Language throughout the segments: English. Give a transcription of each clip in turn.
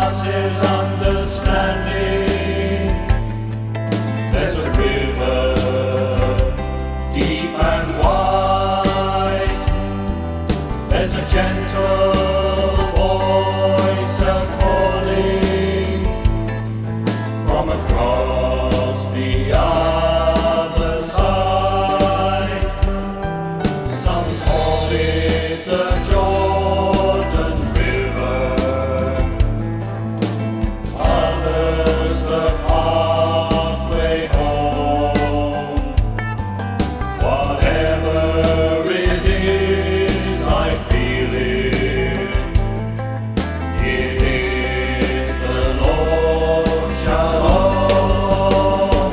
passes understanding. There's a river deep and wide. There's a gentle voice a-calling from across the other side. Some call it the Jordan River, others the pathway home. Whatever it is, I feel it. It is the Lord Shalom.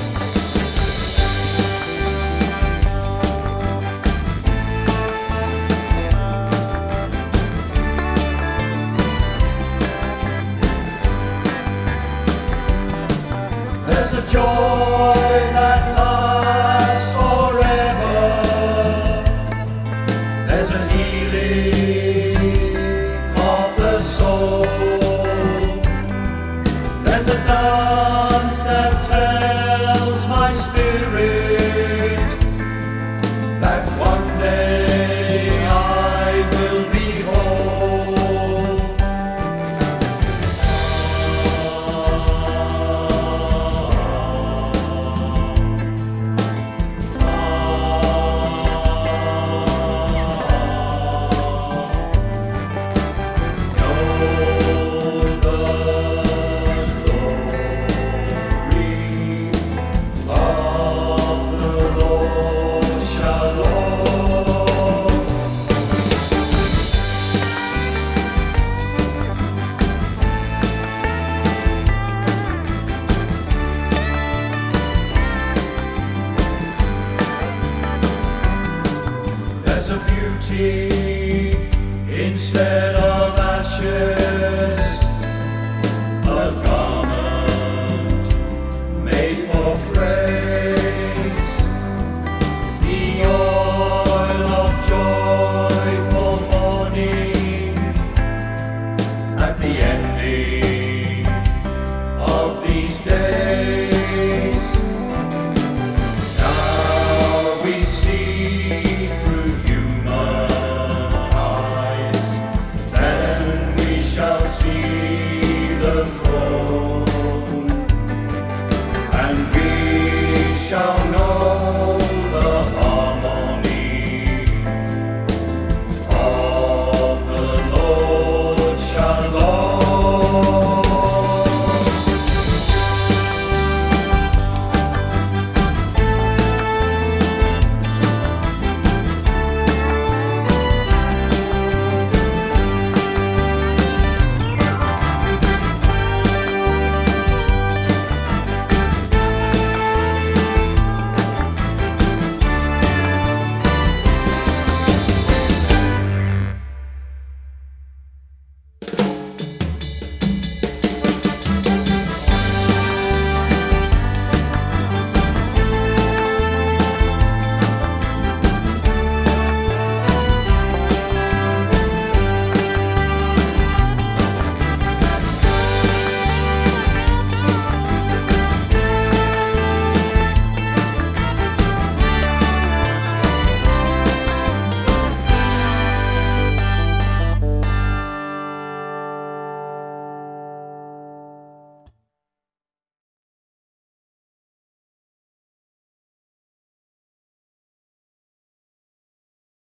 There's a joy that lasts forever. There's a healing of the soul. There's a dance that tells my spirit that one day I will be whole. There's a beauty instead of ashes, a garment made for praise, the oil of joyful mourning at the ending of these days. Now we see through human eyes, then we shall see